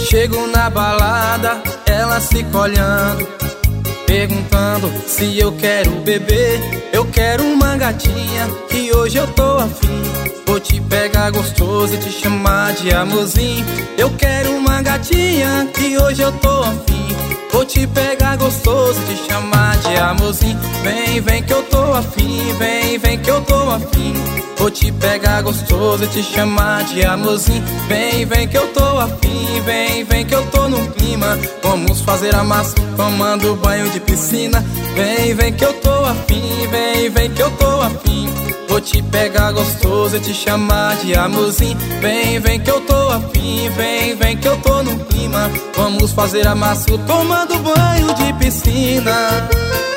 Chego na balada, ela fica olhando, perguntando se eu quero beber. Eu quero uma gatinha, que hoje eu tô afim. Vou te pegar gostoso e te chamar de amorzinho. Eu quero uma gatinha, que hoje eu tô afim. Vou te pegar gostoso e te chamar de amorzinho. Vem, vem que eu tô afim, vem, vem que eu tô afim. Vou te pegar gostoso e te chamar de amorzinho. Vem, vem que eu tô afim, vem, vem que eu tô no clima. Vamos fazer a massa tomando banho de piscina. Vem, vem que eu tô afim, vem, vem que eu tô afim. Vou te pegar gostoso e te chamar de amorzinho. Vem, vem que eu tô afim, vem, vem que eu tô no clima. Vamos fazer a massa tomando banho de piscina.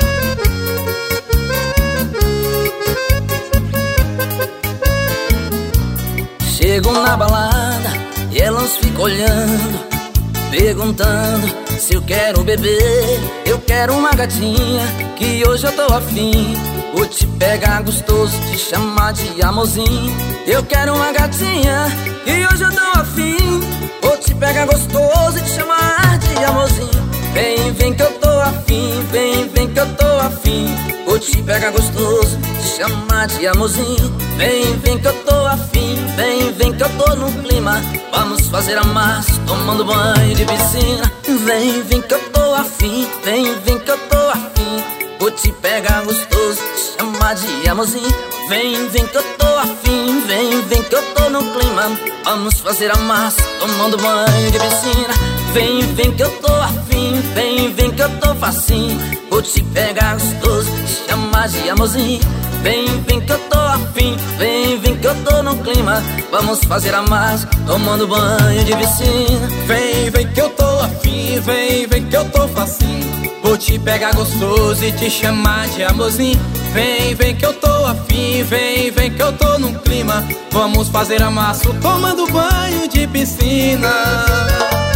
Chego na balada e elas ficam olhando, perguntando se eu quero beber. Eu quero uma gatinha, que hoje eu tô afim. Vou te pegar gostoso, te chamar de amorzinho. Eu quero uma gatinha, que hoje eu tô afim. Vou te pegar gostoso e te chamar de amorzinho. Vem, vem que eu tô afim, vem, vem que eu tô afim. Vou te pegar gostoso, te chamar de amorzinho. Vem, vem que eu tô afim, vem, vem que eu tô no clima. Vamos fazer a massa tomando banho de piscina. Vem, vem que eu tô afim, vem, vem que eu tô afim. Vou te pegar gostoso, te chamar de amorzinho. Vem, vem que eu tô afim, vem, vem que eu tô no clima. Vamos fazer a massa tomando banho de piscina. Vem, vem que eu tô afim, vem, vem que eu tô facinho. Vou te pegar gostoso, te chamar de amorzinho. Vem, vem que eu tô afim, vem, vem que eu tô no clima. Vamos fazer a massa tomando banho de piscina. Vem, vem que eu tô afim, vem, vem que eu tô facinho. Vou te pegar gostoso e te chamar de amorzinho. Vem, vem que eu tô afim, vem, vem que eu tô no clima. Vamos fazer a massa tomando banho de piscina.